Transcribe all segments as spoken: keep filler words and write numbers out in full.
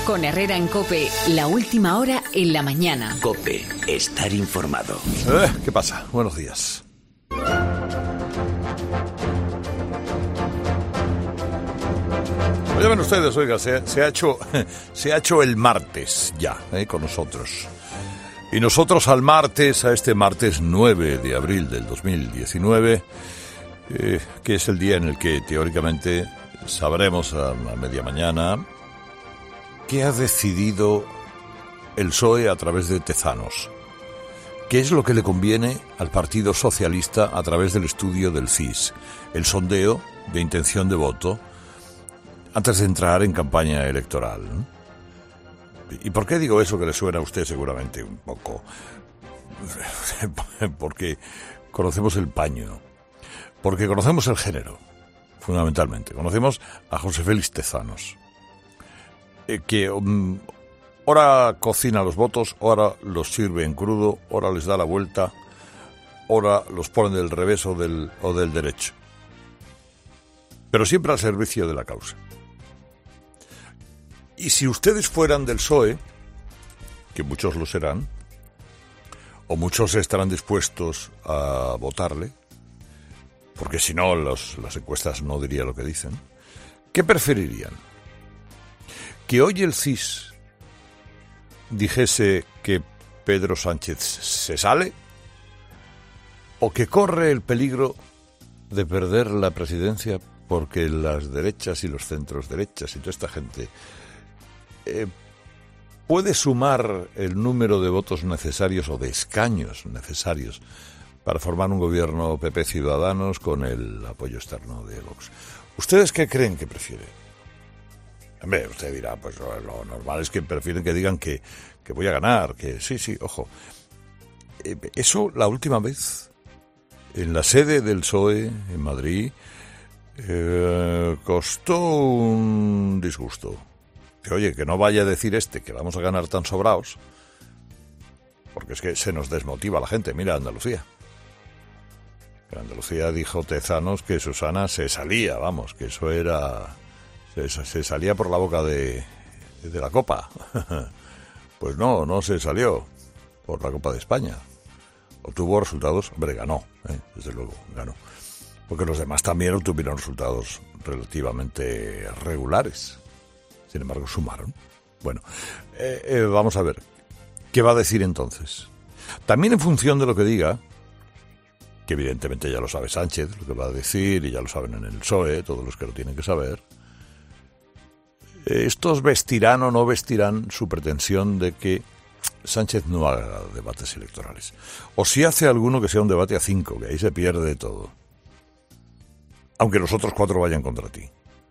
Con Herrera en COPE, la última hora en la mañana. COPE, estar informado. Eh, ¿Qué pasa? Buenos días. Oigan ustedes, oiga, se, se, ha hecho, se ha hecho el martes ya, eh, con nosotros. Y nosotros al martes, a este martes nueve de abril del dos mil diecinueve, eh, que es el día en el que teóricamente sabremos a, a media mañana qué ha decidido el P S O E a través de Tezanos. ¿Qué es lo que le conviene al Partido Socialista a través del estudio del C I S? El sondeo de intención de voto antes de entrar en campaña electoral. ¿Y por qué digo eso que le suena a usted seguramente un poco? Porque conocemos el paño, porque conocemos el género, fundamentalmente. Conocemos a José Félix Tezanos, eh, que um, ora cocina los votos, ora los sirve en crudo, ora les da la vuelta, ora los pone del revés o del, o del derecho. Pero siempre al servicio de la causa. Y si ustedes fueran del P S O E, que muchos lo serán, o muchos estarán dispuestos a votarle, porque si no los, las encuestas no dirían lo que dicen, ¿qué preferirían? ¿Que hoy el C I S dijese que Pedro Sánchez se sale, o que corre el peligro de perder la presidencia porque las derechas y los centros derechas y toda esta gente eh, puede sumar el número de votos necesarios o de escaños necesarios para formar un gobierno P P Ciudadanos con el apoyo externo de Vox? ¿Ustedes qué creen que prefieren? Hombre, usted dirá, pues lo, lo normal es que prefieren que digan que, que voy a ganar, que sí, sí, ojo. Eh, eso la última vez, en la sede del P S O E en Madrid, eh, costó un disgusto. Que oye, que no vaya a decir este que vamos a ganar tan sobraos, porque es que se nos desmotiva la gente. Mira Andalucía. En Andalucía dijo Tezanos que Susana se salía, vamos, que eso era... Se, se salía por la boca de, de la Copa. Pues no, no se salió por la Copa de España. Obtuvo resultados, hombre, ganó, ¿eh? Desde luego, ganó. Porque los demás también obtuvieron resultados relativamente regulares. Sin embargo, sumaron. Bueno, eh, eh, vamos a ver, ¿qué va a decir entonces? También en función de lo que diga, que evidentemente ya lo sabe Sánchez, lo que va a decir, y ya lo saben en el P S O E, todos los que lo tienen que saber, eh, estos vestirán o no vestirán su pretensión de que Sánchez no haga debates electorales. O si hace alguno que sea un debate a cinco, que ahí se pierde todo. Aunque los otros cuatro vayan contra ti.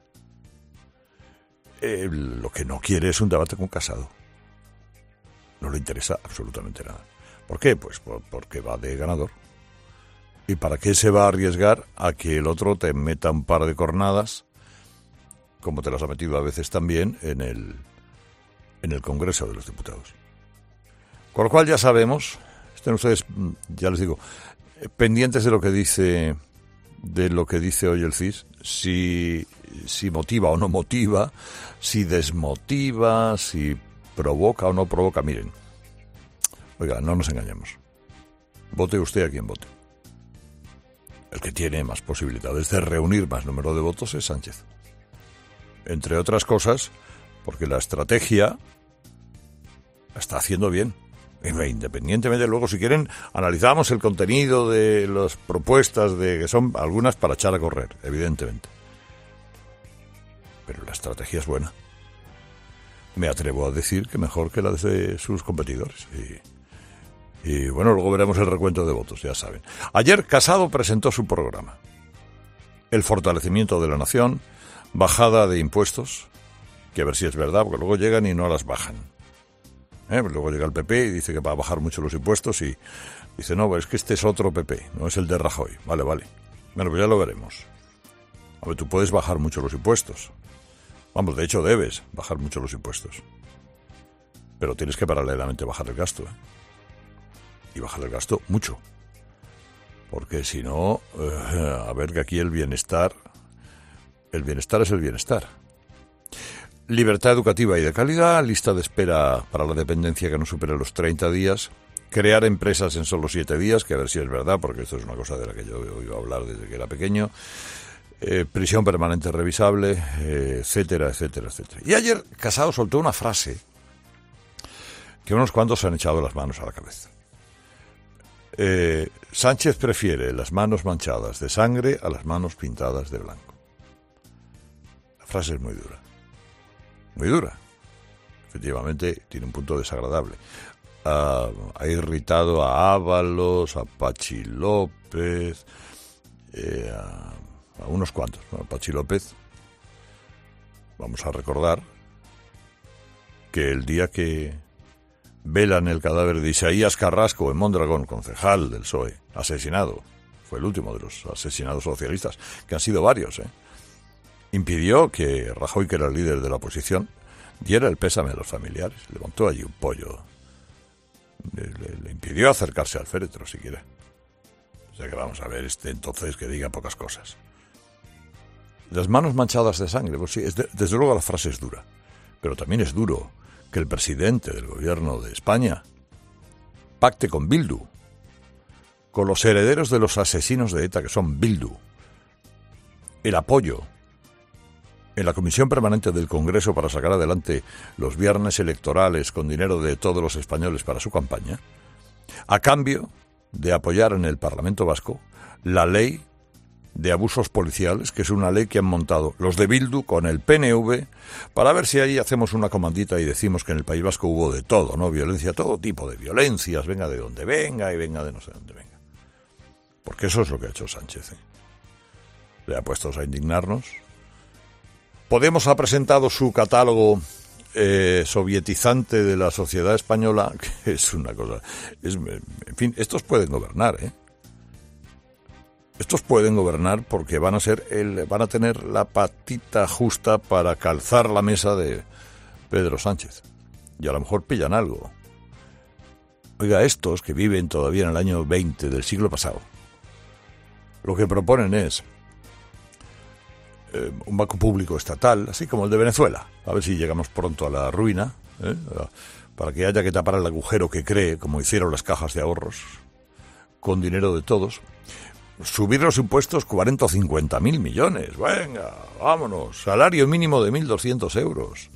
Eh, lo que no quiere es un debate con Casado. No le interesa absolutamente nada. ¿Por qué? Pues por, porque va de ganador. ¿Y para qué se va a arriesgar a que el otro te meta un par de cornadas, como te las ha metido a veces también en el, en el Congreso de los Diputados? Con lo cual ya sabemos, estén ustedes, ya les digo, pendientes de lo que dice, de lo que dice hoy el C I S, si, si motiva o no motiva, si desmotiva, si provoca o no provoca. Miren, oiga, no nos engañemos. Vote usted a quien vote. El que tiene más posibilidades de reunir más número de votos es Sánchez. Entre otras cosas, porque la estrategia la está haciendo bien. Independientemente, luego, si quieren, analizamos el contenido de las propuestas, de que son algunas para echar a correr, evidentemente. Pero la estrategia es buena. Me atrevo a decir que mejor que la de sus competidores. Y, y bueno, luego veremos el recuento de votos, ya saben. Ayer Casado presentó su programa. El fortalecimiento de la nación, bajada de impuestos, que a ver si es verdad, porque luego llegan y no las bajan. ¿Eh? Luego llega el P P y dice que va a bajar mucho los impuestos y dice, no, es que este es otro P P, no es el de Rajoy. Vale, vale. Bueno, pues ya lo veremos. A ver, tú puedes bajar mucho los impuestos. Vamos, de hecho debes bajar mucho los impuestos. Pero tienes que paralelamente bajar el gasto, ¿eh? Y bajar el gasto mucho. Porque si no, eh, a ver que aquí el bienestar, el bienestar es el bienestar. libertad educativa y de calidad, lista de espera para la dependencia que no supere los treinta días, crear empresas en solo siete días, que a ver si es verdad, porque esto es una cosa de la que yo he oído hablar desde que era pequeño, eh, prisión permanente revisable, eh, etcétera, etcétera, etcétera. Y ayer Casado soltó una frase que unos cuantos se han echado las manos a la cabeza. Eh, Sánchez prefiere las manos manchadas de sangre a las manos pintadas de blanco. La frase es muy dura. Muy dura. Efectivamente, tiene un punto desagradable. Uh, ha irritado a Ábalos, a Pachi López, eh, a, a unos cuantos, ¿no? A Pachi López, vamos a recordar que el día que velan el cadáver de Isaías Carrasco en Mondragón, concejal del P S O E, asesinado, fue el último de los asesinados socialistas, que han sido varios, ¿eh? Impidió que Rajoy, que era el líder de la oposición, diera el pésame a los familiares, levantó allí un pollo. Le, le, le impidió acercarse al féretro siquiera. O sea que vamos a ver este entonces que diga pocas cosas. Las manos manchadas de sangre, pues sí, es de, desde luego la frase es dura, pero también es duro que el presidente del gobierno de España pacte con Bildu, con los herederos de los asesinos de ETA, que son Bildu, el apoyo en la Comisión Permanente del Congreso para sacar adelante los viernes electorales con dinero de todos los españoles para su campaña, a cambio de apoyar en el Parlamento Vasco la ley de abusos policiales, que es una ley que han montado los de Bildu con el P N V, para ver si ahí hacemos una comandita y decimos que en el País Vasco hubo de todo, ¿no? Violencia, todo tipo de violencias, venga de donde venga y venga de no sé dónde venga. Porque eso es lo que ha hecho Sánchez, ¿eh? Le ha puesto a indignarnos. Podemos ha presentado su catálogo eh, sovietizante de la sociedad española, que es una cosa... Es, en fin, estos pueden gobernar, ¿eh? Estos pueden gobernar porque van a ser el, van a tener la patita justa para calzar la mesa de Pedro Sánchez. Y a lo mejor pillan algo. Oiga, estos que viven todavía en el año veinte del siglo pasado, lo que proponen es eh, un banco público estatal, así como el de Venezuela. A ver si llegamos pronto a la ruina, ¿eh? Para que haya que tapar el agujero que cree, como hicieron las cajas de ahorros, con dinero de todos. Subir los impuestos cuarenta o cincuenta mil millones. Venga, vámonos. Salario mínimo de mil doscientos euros.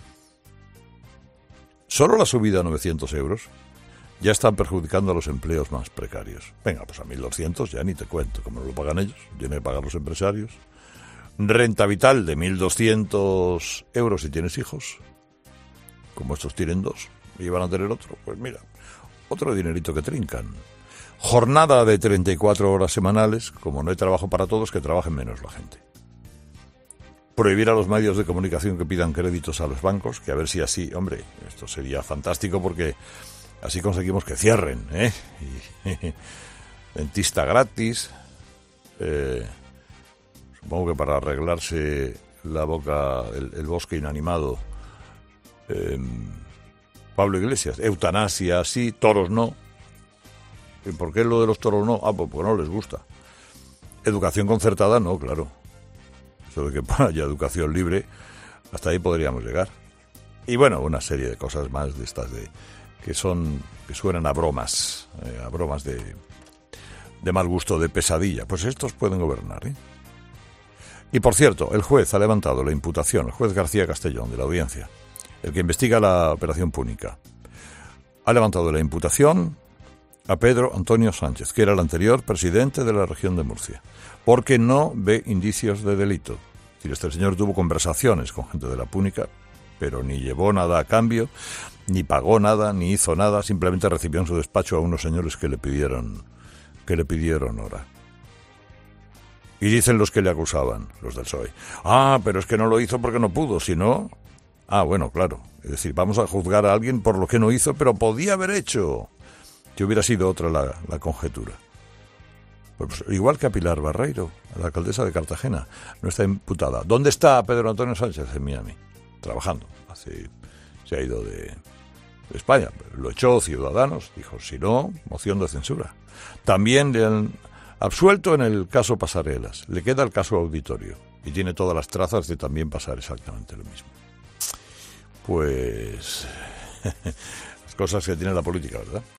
Solo la subida a novecientos euros ya están perjudicando a los empleos más precarios. Venga, pues a mil doscientos ya ni te cuento, como lo pagan ellos, tienen que pagar los empresarios. Renta vital de mil doscientos euros si tienes hijos. Como estos tienen dos y van a tener otro, pues mira, otro dinerito que trincan. Jornada de treinta y cuatro horas semanales, como no hay trabajo para todos, que trabajen menos la gente. Prohibir a los medios de comunicación que pidan créditos a los bancos, que a ver si así, hombre, esto sería fantástico porque así conseguimos que cierren, ¿eh? Y, dentista gratis, eh, supongo que para arreglarse la boca, el, el bosque inanimado, eh, Pablo Iglesias, eutanasia sí, toros no. ¿Y por qué lo de los toros no? Ah, pues porque no les gusta. Educación concertada, no, claro. Eso de que haya educación libre, hasta ahí podríamos llegar. Y bueno, una serie de cosas más de estas de que son, que suenan a bromas, eh, a bromas de, de mal gusto, de pesadilla. Pues estos pueden gobernar, ¿eh? Y por cierto, el juez ha levantado la imputación, el juez García Castellón, de la Audiencia, el que investiga la operación Púnica, ha levantado la imputación a Pedro Antonio Sánchez, que era el anterior presidente de la región de Murcia, porque no ve indicios de delito. Es decir, este señor tuvo conversaciones con gente de la Púnica, pero ni llevó nada a cambio, ni pagó nada, ni hizo nada, simplemente recibió en su despacho a unos señores que le pidieron, que le pidieron hora. Y dicen los que le acusaban, los del P S O E, ah, pero es que no lo hizo porque no pudo, sino... Ah, bueno, claro, es decir, vamos a juzgar a alguien por lo que no hizo, pero podía haber hecho... Que hubiera sido otra la, la conjetura. Pues igual que a Pilar Barreiro, a la alcaldesa de Cartagena, no está imputada. ¿Dónde está Pedro Antonio Sánchez? En Miami, trabajando. Hace, se ha ido de, de España. Lo echó Ciudadanos, dijo, si no, moción de censura. También le han absuelto en el caso Pasarelas. Le queda el caso Auditorio y tiene todas las trazas de también pasar exactamente lo mismo. pues... cosas que tiene la política, ¿verdad?